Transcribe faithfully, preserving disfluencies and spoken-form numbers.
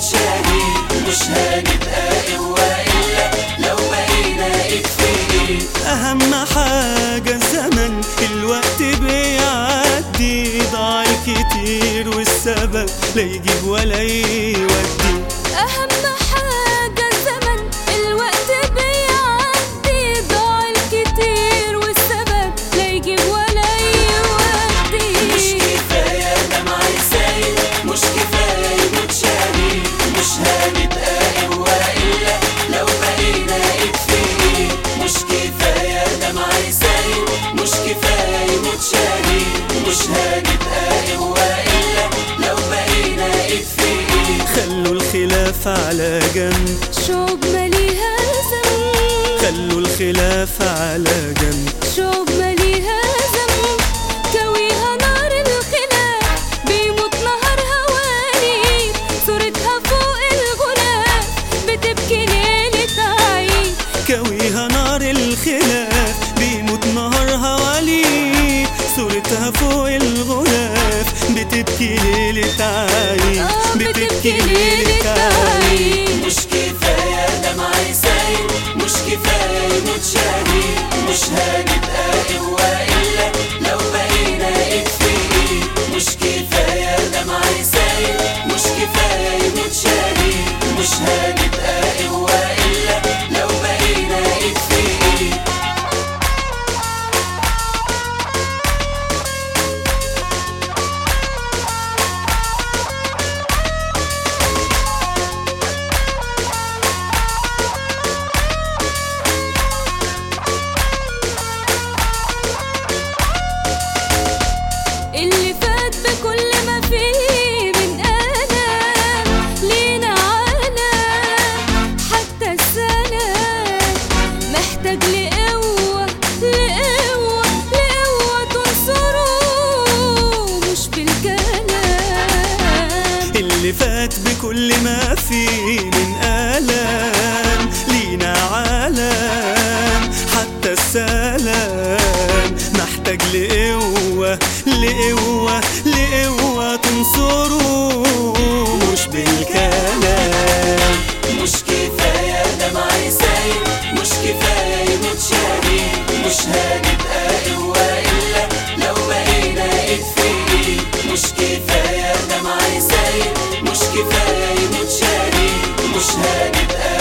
يموت شهيد، مش هنبقى قوة إلا لو بقينا إيد في إيد. أهم حاجة الزمن، الوقت بيعدي، ضاع كتير والسبب لا يجيب ولا يودي. أهم حاجة الزمن، الوقت بيعدي، ضاع الكتير والسبب لا يجيب ولا يودي. مش كفاية دمع سايل، مش كفاية يموت شهيد، مش هنبقى قوة إلا لو بقينا إيد في إيد. مش كفاية دمع سايل، مش كفاية يموت شهيد، مش هنبقى قوة إلا لو بقينا إيد في إيد. خلوا الخلاف على جنب، شوق ماليها ذنب. خلوا الخلاف على جنب، شوق ماليها ذنب. كويها نار الخلاف، بيموت نهار هواني، صورتها فوق الغلاف، بتبكي ليلة عيد. كويها نار الخلاف، بيموت نهار هواليك، صورتها فوق الغلاف، بتبكي ليلة عيد، بتبكي ليلة عيد. مش كفاية دمع سايل، مش كفاية يموت شهيد، مش هنبقى قوة إلا لو بقينا إيد في إيد. مش كفاية دمع سايل، مش كفاية يموت شهيد، مش هنبقى قوة إلا لو بقينا إيد في إيد. اللي فات بكل ما فيه من ألم، لينا عالم حتى السلام، محتاج لقوة لقوة لقوة تنصره، مش بالكلام. اللي فات بكل ما فيه من آلام، لينا عالم حتى السلام، محتاج لقوة لقوة لقوة تنصره، مش بالكلام. مش كفاية دمع سايل، مش كفاية يموت شهيد، مش هنبقى قوة إلا لو بقينا إيد في إيد. مش كفاية دمع سايل، مش كفاية يموت شهيد، مش هنبقى